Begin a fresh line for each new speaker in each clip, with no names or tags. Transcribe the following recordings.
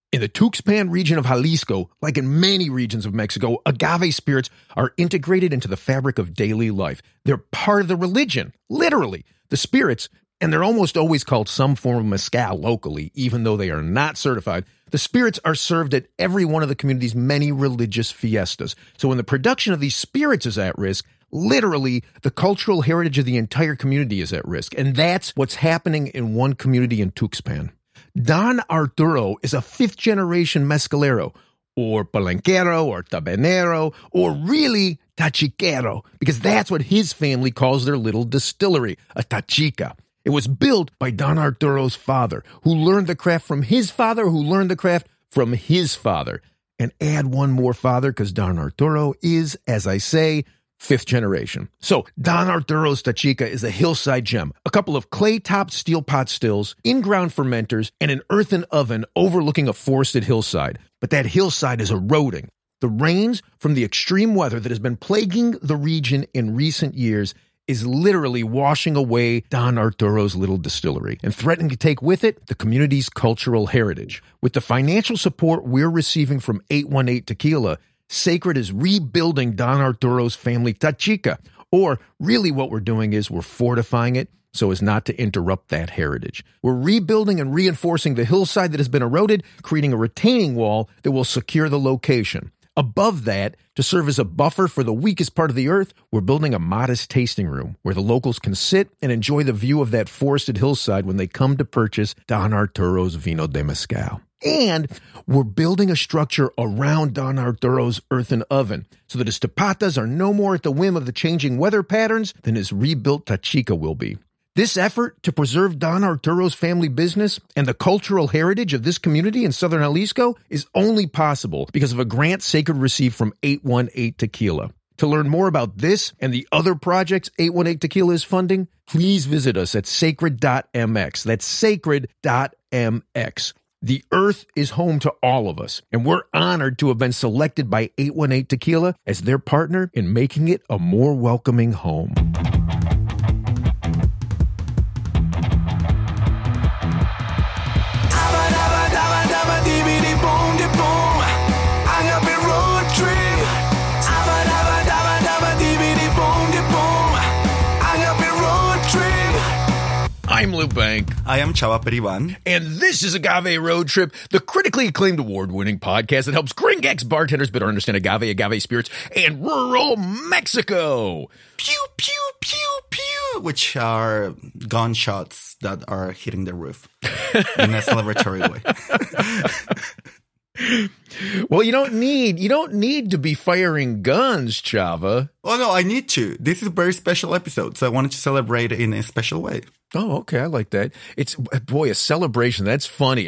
In the Tuxpan region of Jalisco, like in many regions of Mexico, agave spirits are integrated into the fabric of daily life. They're part of the religion, literally. The spirits, and they're almost always called some form of mezcal locally, even though they are not certified. The spirits are served at every one of the community's many religious fiestas. So when the production of these spirits is at risk, literally, the cultural heritage of the entire community is at risk. And that's what's happening in one community in Tuxpan. Don Arturo is a fifth-generation mezcalero, or palenquero, or tabanero, or really tachiquero, because that's what his family calls their little distillery, a tachica. It was built by Don Arturo's father, who learned the craft from his father, who learned the craft from his father. And add one more father, because Don Arturo is, as I say, fifth generation. So Don Arturo's Tachica is a hillside gem. A couple of clay-topped steel pot stills, in-ground fermenters, and an earthen oven overlooking a forested hillside. But that hillside is eroding. The rains from the extreme weather that has been plaguing the region in recent years is literally washing away Don Arturo's little distillery and threatening to take with it the community's cultural heritage. With the financial support we're receiving from 818 Tequila, Sacred is rebuilding Don Arturo's family Tachica, or really what we're doing is we're fortifying it so as not to interrupt that heritage. We're rebuilding and reinforcing the hillside that has been eroded, creating a retaining wall that will secure the location. Above that, to serve as a buffer for the weakest part of the earth, we're building a modest tasting room where the locals can sit and enjoy the view of that forested hillside when they come to purchase Don Arturo's Vino de Mezcal. And we're building a structure around Don Arturo's earthen oven so that his tapatas are no more at the whim of the changing weather patterns than his rebuilt Tachica will be. This effort to preserve Don Arturo's family business and the cultural heritage of this community in southern Jalisco is only possible because of a grant Sacred received from 818 Tequila. To learn more about this and the other projects 818 Tequila is funding, please visit us at sacred.mx. That's sacred.mx. The earth is home to all of us, and we're honored to have been selected by 818 Tequila as their partner in making it a more welcoming home. I'm Lou Bank.
I am Chava Periban.
And this is Agave Road Trip, the critically acclaimed award-winning podcast that helps Gringex bartenders better understand agave spirits, and rural Mexico.
Pew, pew, pew, pew, which are gunshots that are hitting the roof in a celebratory way.
Well, you don't need to be firing guns, Chava.
Oh, no, I need to. This is a very special episode, so I wanted to celebrate in a special way.
Oh, okay. I like that. It's, boy, a celebration. That's funny.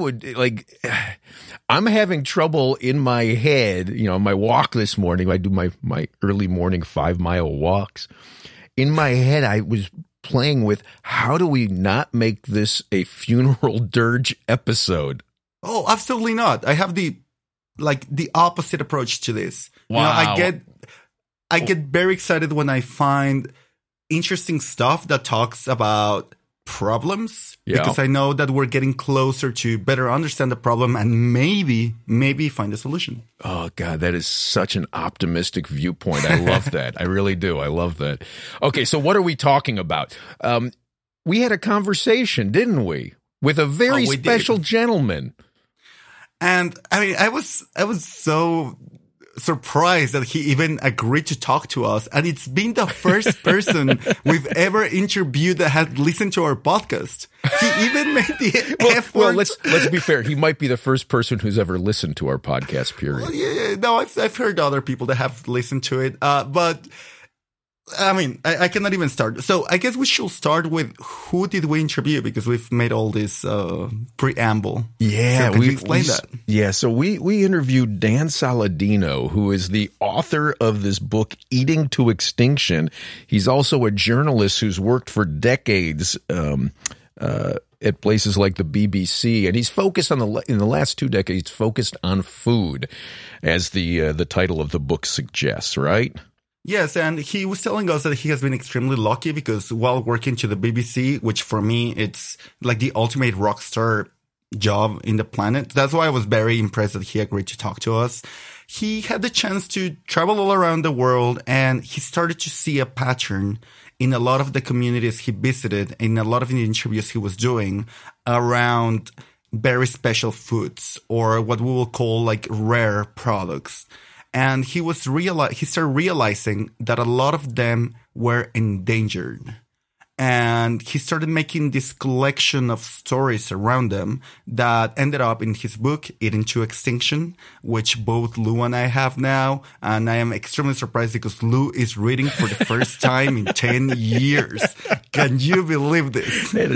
I'm having trouble in my head, my walk this morning. I do my early morning 5-mile walks. In my head, I was playing with how do we not make this a funeral dirge episode?
Oh, absolutely not. I have the opposite approach to this.
Wow.
I get very excited when I find interesting stuff that talks about problems, because I know that we're getting closer to better understand the problem and maybe find a solution.
Oh, God, that is such an optimistic viewpoint. I love that. I really do. I love that. Okay, so what are we talking about? We had a conversation, didn't we, with a very special gentleman.
And I mean, I was so surprised that he even agreed to talk to us. And it's been the first person we've ever interviewed that had listened to our podcast. He even made the effort.
Well, let's be fair. He might be the first person who's ever listened to our podcast, period.
Well, yeah, no, I've heard other people that have listened to it. But I mean, I cannot even start. So I guess we should start with who did we interview, because we've made all this preamble.
Yeah,
so we explain that.
Yeah, so we interviewed Dan Saladino, who is the author of this book, Eating to Extinction. He's also a journalist who's worked for decades at places like the BBC, and he's focused in the last 2 decades, focused on food, as the title of the book suggests, right?
Yes, and he was telling us that he has been extremely lucky because while working to the BBC, which for me, it's like the ultimate rock star job in the planet. That's why I was very impressed that he agreed to talk to us. He had the chance to travel all around the world, and he started to see a pattern in a lot of the communities he visited, in a lot of the interviews he was doing around very special foods, or what we will call like rare products. And he started realizing that a lot of them were endangered. And he started making this collection of stories around them that ended up in his book, Eating to Extinction, which both Lou and I have now. And I am extremely surprised because Lou is reading for the first time in 10 years. Can you believe this?
I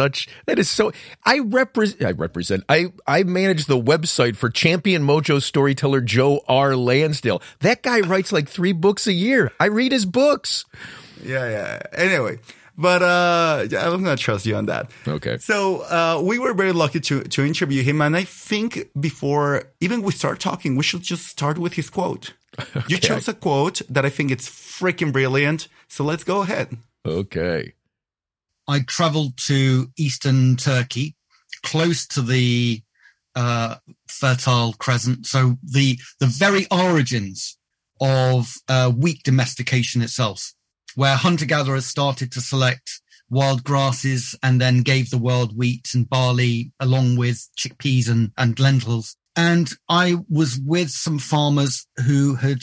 manage the website for Champion Mojo storyteller Joe R. Lansdale. That guy writes like 3 books a year. I read his books.
Yeah. Anyway. But I'm going to trust you on that.
Okay.
So we were very lucky to interview him. And I think before even we start talking, we should just start with his quote. Okay. You chose a quote that I think it's freaking brilliant. So let's go ahead.
Okay.
I traveled to eastern Turkey, close to the Fertile Crescent. So the very origins of wheat domestication itself, where hunter-gatherers started to select wild grasses and then gave the world wheat and barley along with chickpeas and lentils. And I was with some farmers who had,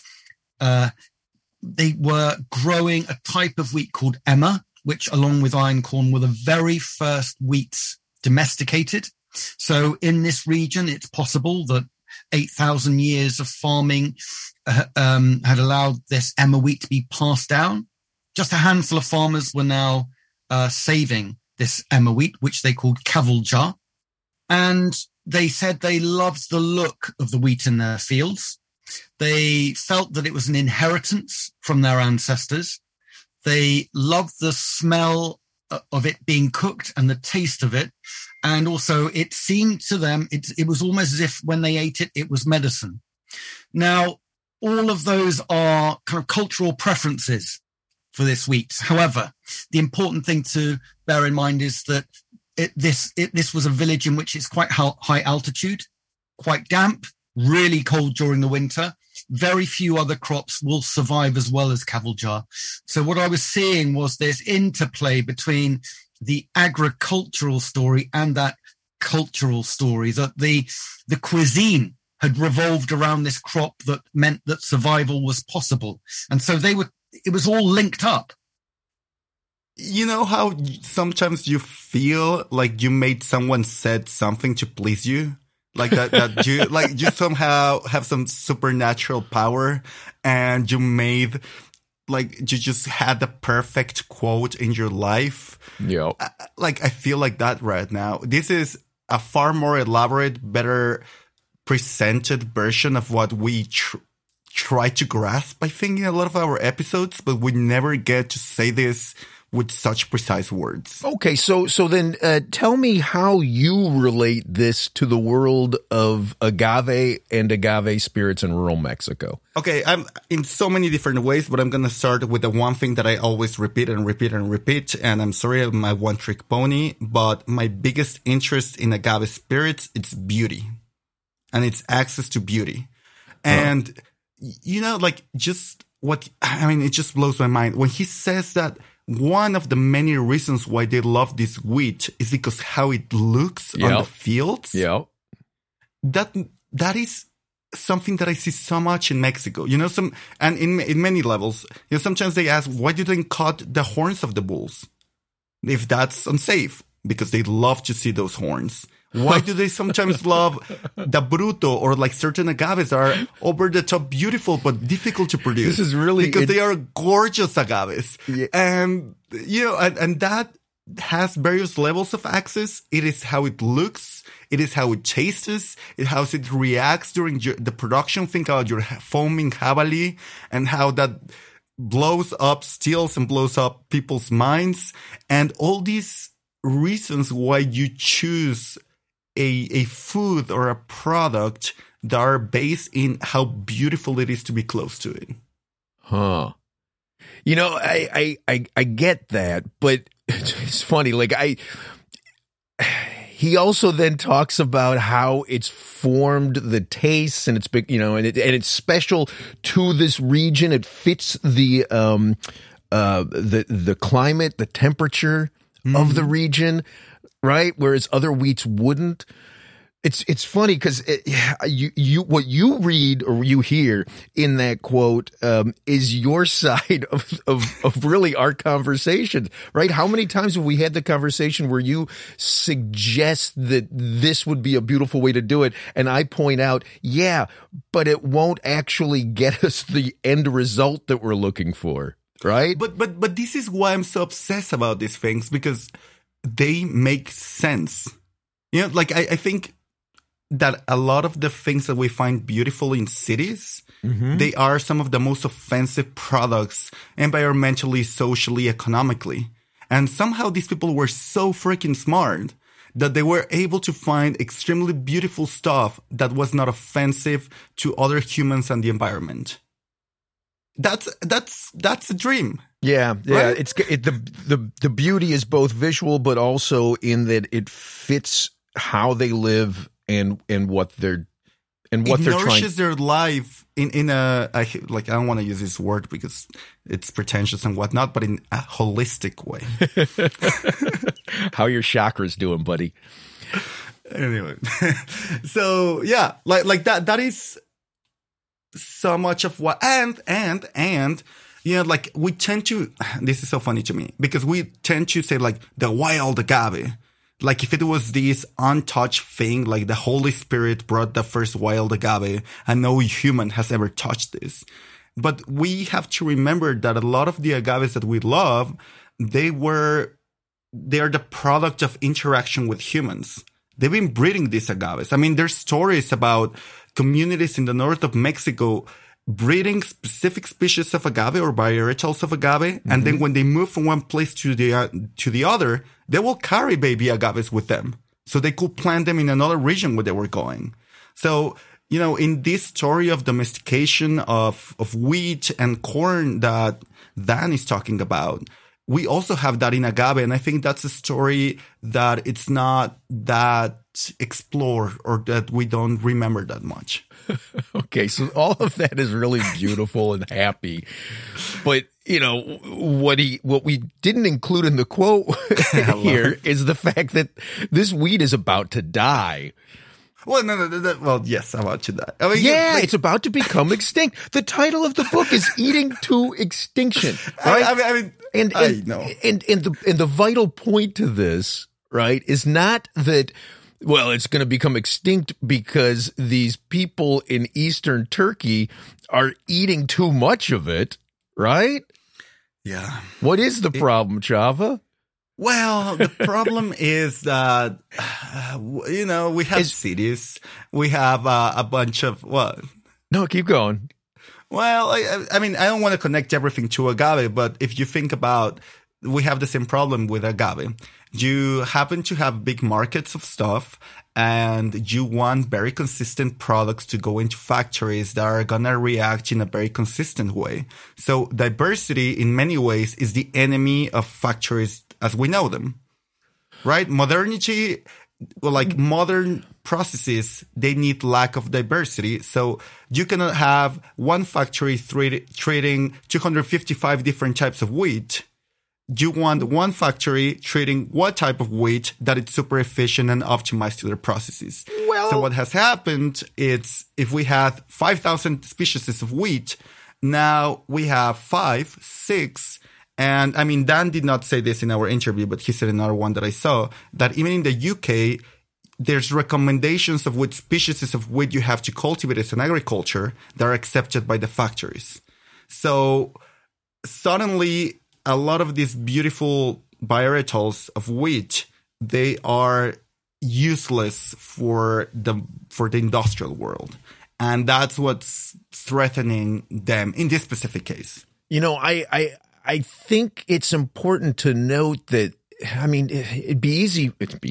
they were growing a type of wheat called emmer, which along with einkorn were the very first wheats domesticated. So in this region, it's possible that 8,000 years of farming had allowed this emmer wheat to be passed down. Just a handful of farmers were now saving this emmer wheat, which they called kavalja. And they said they loved the look of the wheat in their fields. They felt that it was an inheritance from their ancestors. They loved the smell of it being cooked and the taste of it. And also it seemed to them, it was almost as if when they ate it, it was medicine. Now, all of those are kind of cultural preferences for this wheat. However, the important thing to bear in mind is that this was a village in which it's quite high altitude, quite damp, really cold during the winter. Very few other crops will survive as well as kavalja. So what I was seeing was this interplay between the agricultural story and that cultural story, that the cuisine had revolved around this crop that meant that survival was possible. And so it was all linked up.
You know how sometimes you feel like you made someone said something to please you? Like that you, like you somehow have some supernatural power and you made, like you just had the perfect quote in your life.
Yeah.
Like I feel like that right now. This is a far more elaborate, better presented version of what we try to grasp, I think, in a lot of our episodes, but we never get to say this with such precise words.
Okay, so then tell me how you relate this to the world of agave and agave spirits in rural Mexico.
Okay, I'm in so many different ways, but I'm going to start with the one thing that I always repeat and repeat and repeat. And I'm sorry, I'm my one-trick pony, but my biggest interest in agave spirits, it's beauty. And it's access to beauty. And, you know, like just what, I mean, it just blows my mind. When he says that one of the many reasons why they love this wheat is because how it looks on the fields.
Yeah.
That is something that I see so much in Mexico. You know, and in many levels, you know, sometimes they ask, why do they cut the horns of the bulls? If that's unsafe, because they love to see those horns. Why do they sometimes love the bruto, or like certain agaves are over the top beautiful but difficult to produce?
This is really
because they are gorgeous agaves. Yeah. And you know, and that has various levels of access. It is how it looks, it is how it tastes, it is how it reacts during the production. Think about your foaming jabalí and how that blows up, steals and blows up people's minds, and all these reasons why you choose a food or a product that are based in how beautiful it is to be close to it.
Huh. You know, I get that, but it's funny. Like he also then talks about how it's formed the tastes and it's big, you know, and it's special to this region. It fits the climate, the temperature of the region, right? Whereas other wheats wouldn't. It's funny because what you read or you hear in that quote is your side of really our conversation, right? How many times have we had the conversation where you suggest that this would be a beautiful way to do it, and I point out, yeah, but it won't actually get us the end result that we're looking for, right?
But this is why I'm so obsessed about these things, because they make sense. You know, like I think that a lot of the things that we find beautiful in cities, they are some of the most offensive products environmentally, socially, economically. And somehow these people were so freaking smart that they were able to find extremely beautiful stuff that was not offensive to other humans and the environment. That's a dream.
Yeah.
Right?
The beauty is both visual, but also in that it fits how they live and what they're trying.
It nourishes their life in a I don't want to use this word because it's pretentious and whatnot, but in a holistic way.
How your chakras doing, buddy?
Anyway, so yeah, like that is so much of what and you know, like we tend to. This is so funny to me because we tend to say like the wild agave. Like if it was this untouched thing, like the Holy Spirit brought the first wild agave and no human has ever touched this. But we have to remember that a lot of the agaves that we love, they are the product of interaction with humans. They've been breeding these agaves. I mean, there's stories about communities in the north of Mexico breeding specific species of agave or varietals of agave. And then when they move from one place to the other, they will carry baby agaves with them. So they could plant them in another region where they were going. So, you know, in this story of domestication of wheat and corn that Dan is talking about, we also have that in agave. And I think that's a story that it's not that explored or that we don't remember that much.
Okay, so all of that is really beautiful and happy. But, you know, what we didn't include in the quote here is the fact that this wheat is about to die.
Well, no. Well, yes, about to die. I mean,
it's about to become extinct. The title of the book is "Eating to Extinction." Right?
I know.
And the vital point to this, right, is not that. Well, it's going to become extinct because these people in Eastern Turkey are eating too much of it, right?
Yeah.
What is the problem, Chava?
Well, the problem is that, you know, we have cities. We have a bunch of what?
No, keep going.
Well, I mean, I don't want to connect everything to agave, but if you think about, we have the same problem with agave. You happen to have big markets of stuff and you want very consistent products to go into factories that are going to react in a very consistent way. So diversity in many ways is the enemy of factories as we know them, right? Modernity, like modern processes, they need lack of diversity. So you cannot have one factory treating 255 different types of wheat. You want one factory treating one type of wheat that it's super efficient and optimized to their processes. Well, so what has happened is if we had 5,000 species of wheat, now we have 5, 6. And I mean, Dan did not say this in our interview, but he said in another one that I saw that even in the UK, there's recommendations of which species of wheat you have to cultivate as an agriculture that are accepted by the factories. So suddenly, a lot of these beautiful varietals of wheat, they are useless for the industrial world. And that's what's threatening them in this specific case.
You know, I think it's important to note that, I mean, it'd be easy.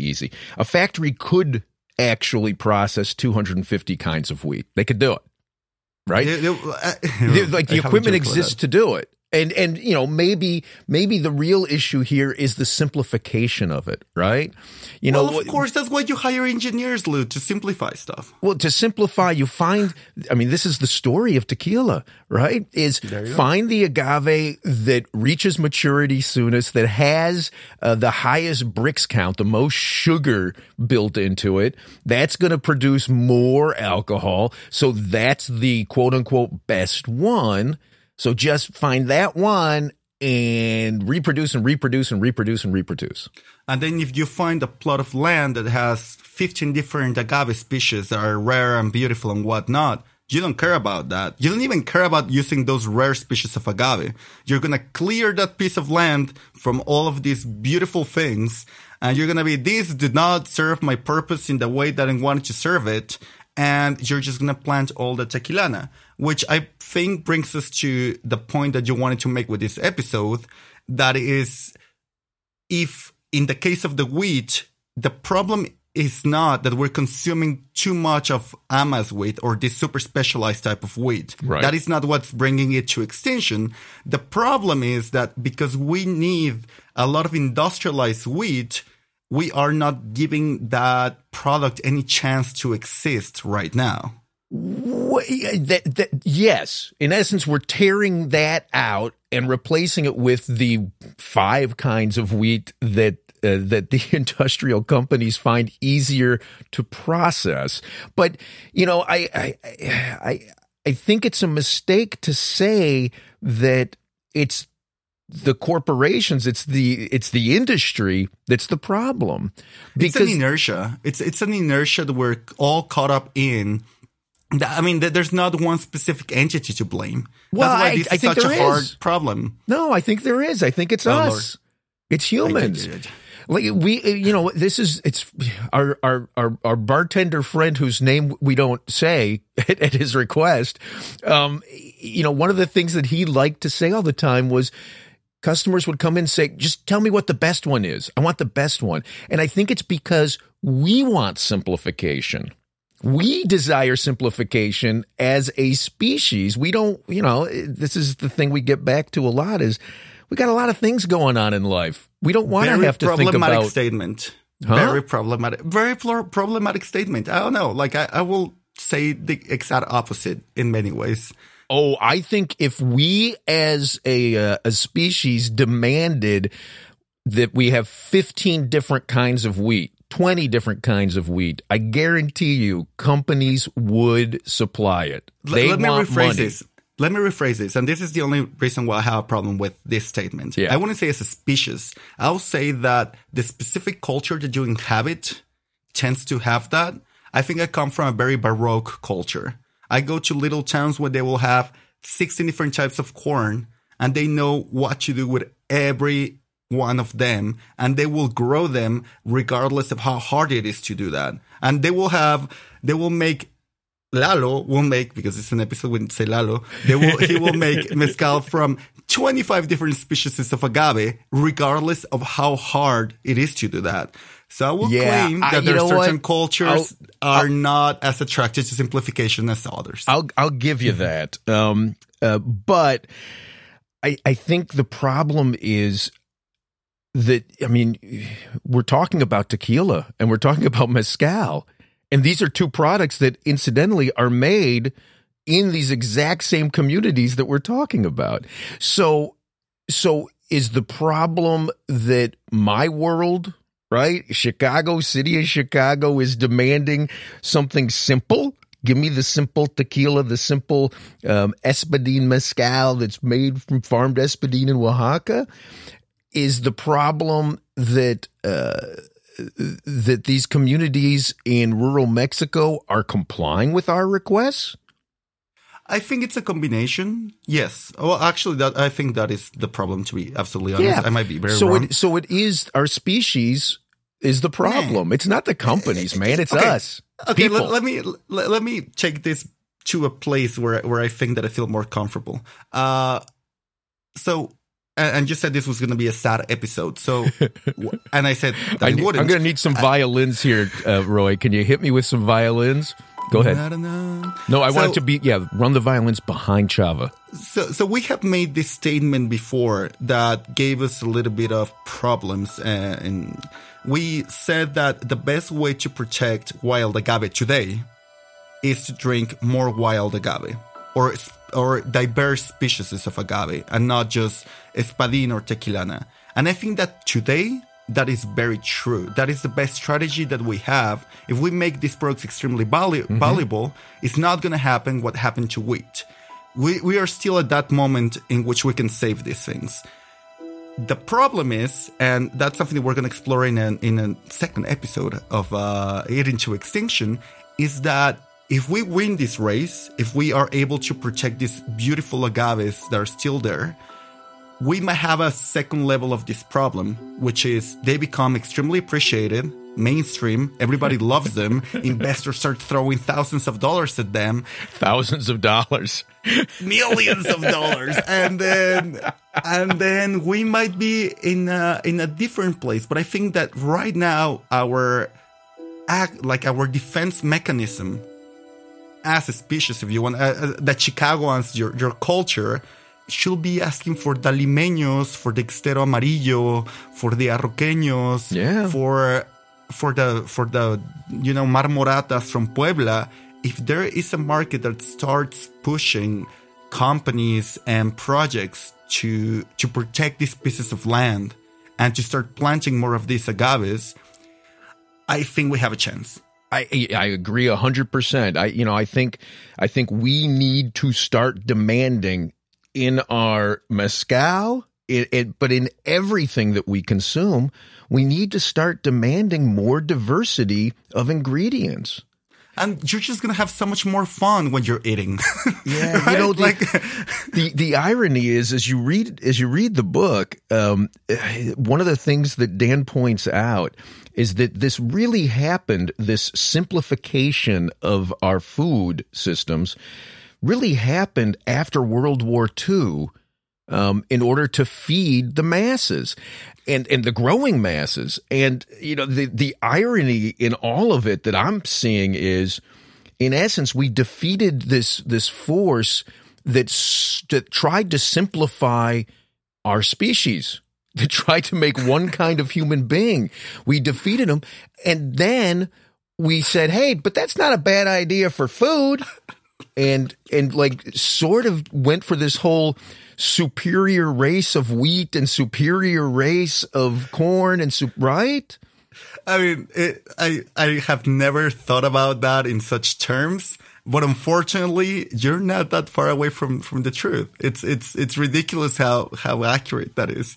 A factory could actually process 250 kinds of wheat. They could do it, right? Like the equipment exists to do it. And you know, maybe the real issue here is the simplification of it, right? You know,
of course, that's why you hire engineers, Lou, to simplify stuff.
Well, to simplify, you find, I mean, this is the story of tequila, right? Is find the agave that reaches maturity soonest, that has the highest Brix count, the most sugar built into it. That's going to produce more alcohol. So that's the quote unquote best one. So just find that one and reproduce and reproduce and reproduce and reproduce.
And then if you find a plot of land that has 15 different agave species that are rare and beautiful and whatnot, you don't care about that. You don't even care about using those rare species of agave. You're going to clear that piece of land from all of these beautiful things. And you're going to be, these did not serve my purpose in the way that I wanted to serve it. And you're just going to plant all the tequilana, which I think brings us to the point that you wanted to make with this episode. That is, if in the case of the wheat, the problem is not that we're consuming too much of Ama's wheat or this super specialized type of wheat.
Right.
That is not what's bringing it to extinction. The problem is that because we need a lot of industrialized wheat, we are not giving that product any chance to exist right now.
Yes. In essence, we're tearing that out and replacing it with the 5 kinds of wheat that the industrial companies find easier to process. But, you know, I think it's a mistake to say that it's the corporations, it's the industry that's the problem.
Because it's an inertia. It's an inertia that we're all caught up in. I mean, there's not one specific entity to blame.
Well,
that's why this is such a hard problem.
No, I think there is. I think it's us. Lord. It's humans. Like you know, it's our bartender friend whose name we don't say at his request. You know, one of the things that he liked to say all the time was, customers would come in and say, just tell me what the best one is. I want the best one. And I think it's because we want simplification. We desire simplification as a species. We don't, you know, this is the thing we get back to a lot is we got a lot of things going on in life. We don't want to have to think about. Very problematic
statement. Very problematic statement. I don't know. Like I will say the exact opposite in many ways.
Oh, I think if we as a species demanded that we have 15 different kinds of wheat, 20 different kinds of wheat, I guarantee you companies would supply it. Let me rephrase
this. And this is the only reason why I have a problem with this statement.
Yeah.
I wouldn't say it's a species. I'll say that the specific culture that you inhabit tends to have that. I think I come from a very Baroque culture. I go to little towns where they will have 16 different types of corn and they know what to do with every one of them and they will grow them regardless of how hard it is to do that. And Lalo will make, because it's an episode, we didn't say Lalo, he will make mezcal from 25 different species of agave regardless of how hard it is to do that. So I will claim that there are certain cultures are not as attracted to simplification as others.
I'll give you that. But I think the problem is that, I mean, we're talking about tequila and we're talking about mezcal. And these are 2 products that incidentally are made in these exact same communities that we're talking about. So is the problem that my world, right? City of Chicago is demanding something simple? Give me the simple tequila, the simple Espadín mezcal that's made from farmed Espadín in Oaxaca? Is the problem that that these communities in rural Mexico are complying with our requests?
I think it's a combination. Yes. Well, actually, I think that is the problem, to be absolutely honest. Yeah. I might be very wrong.
So it is our species is the problem. Man. It's not the companies, man. It's us.
Okay, let me take this to a place where I think that I feel more comfortable. So, and you said this was going to be a sad episode. So, and I said that it wouldn't.
I'm going to need some violins here, Roy. Can you hit me with some violins? Go ahead. No, I want it to be, run the violence behind Chava.
So we have made this statement before that gave us a little bit of problems. And we said that the best way to protect wild agave today is to drink more wild agave or diverse species of agave and not just espadín or tequilana. And I think that today, that is very true. That is the best strategy that we have. If we make these products extremely valuable, it's not going to happen what happened to wheat. We are still at that moment in which we can save these things. The problem is, and that's something that we're going to explore in a second episode of Eating to Extinction, is that if we win this race, if we are able to protect these beautiful agaves that are still there, we might have a second level of this problem, which is they become extremely appreciated, mainstream, everybody loves them, investors start throwing thousands of dollars at them.
Thousands of dollars.
Millions of dollars. And then we might be in a different place. But I think that right now our defense mechanism as a species, if you want, that Chicagoans, your culture, should be asking for the limeños, for the Estero Amarillo, for the arroqueños, for the marmoratas from Puebla. If there is a market that starts pushing companies and projects to protect these pieces of land and to start planting more of these agaves, I think we have a chance.
I agree 100%. I think we need to start demanding in our mezcal, but in everything that we consume, we need to start demanding more diversity of ingredients.
And you're just going to have so much more fun when you're eating.
Yeah,
right?
The irony is, as you read the book, one of the things that Dan points out is that this really happened, this simplification of our food systems really happened after World War II in order to feed the masses and the growing masses. And, the irony in all of it that I'm seeing is, in essence, we defeated this force that tried to simplify our species, that tried to make one kind of human being. We defeated them. And then we said, hey, but that's not a bad idea for food. And sort of went for this whole superior race of wheat and superior race of corn and right?
I mean, I have never thought about that in such terms, but unfortunately, you're not that far away from the truth. It's ridiculous how accurate that is.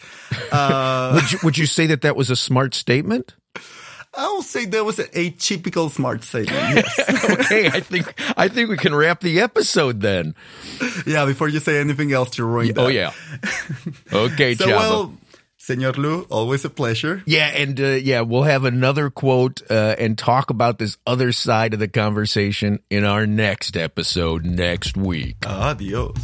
Would you say that was a smart statement?
I will say that was a typical smart statement. Yes.
Okay, I think we can wrap the episode then.
Yeah, before you say anything else to ruin that.
Oh yeah. Okay,
so
Chava.
Well, Senor Lu, always a pleasure.
Yeah, and we'll have another quote and talk about this other side of the conversation in our next episode next week.
Adios.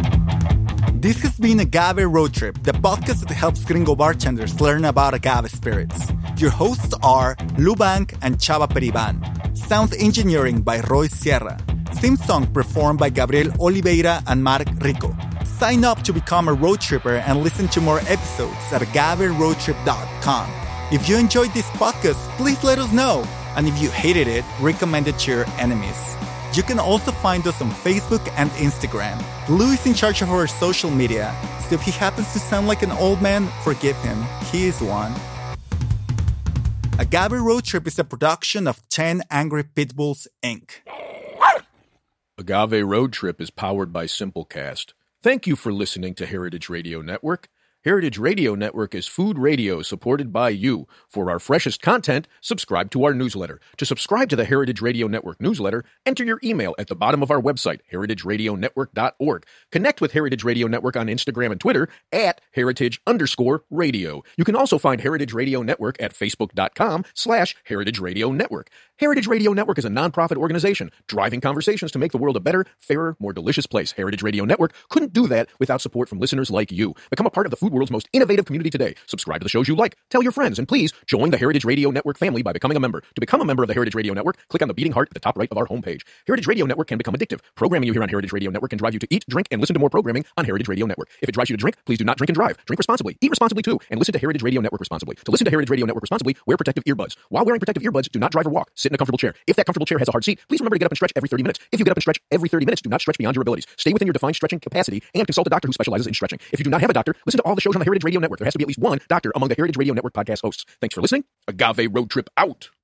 This has been Agave Road Trip, the podcast that helps gringo bartenders learn about agave spirits. Your hosts are Lu Bank and Chava Periban. Sound engineering by Roy Sierra. Theme song performed by Gabriel Oliveira and Mark Rico. Sign up to become a road tripper and listen to more episodes at agaveroadtrip.com. If you enjoyed this podcast, please let us know. And if you hated it, recommend it to your enemies. You can also find us on Facebook and Instagram. Lou is in charge of our social media, so if he happens to sound like an old man, forgive him. He is one. Agave Road Trip is a production of 10 Angry Pitbulls, Inc.
Agave Road Trip is powered by Simplecast. Thank you for listening to Heritage Radio Network. Heritage Radio Network is food radio supported by you. For our freshest content, subscribe to our newsletter. To subscribe to the Heritage Radio Network newsletter, enter your email at the bottom of our website, heritageradionetwork.org. Connect with Heritage Radio Network on Instagram and Twitter at @heritage_radio. You can also find Heritage Radio Network at facebook.com/Heritage Radio Network. Heritage Radio Network is a nonprofit organization driving conversations to make the world a better, fairer, more delicious place. Heritage Radio Network couldn't do that without support from listeners like you. Become a part of the food world's most innovative community today. Subscribe to the shows you like, tell your friends, and please join the Heritage Radio Network family by becoming a member. To become a member of the Heritage Radio Network, click on the beating heart at the top right of our homepage. Heritage Radio Network can become addictive. Programming you hear on Heritage Radio Network can drive you to eat, drink, and listen to more programming on Heritage Radio Network. If it drives you to drink, please do not drink and drive. Drink responsibly. Eat responsibly too. And listen to Heritage Radio Network responsibly. To listen to Heritage Radio Network responsibly, wear protective earbuds. While wearing protective earbuds, do not drive or walk. Sit in a comfortable chair. If that comfortable chair has a hard seat, please remember to get up and stretch every 30 minutes. If you get up and stretch every 30 minutes, do not stretch beyond your abilities. Stay within your defined stretching capacity and consult a doctor who specializes in stretching. If you do not have a doctor, listen to all the shows on the Heritage Radio Network. There has to be at least one doctor among the Heritage Radio Network podcast hosts. Thanks for listening. Agave Road Trip out.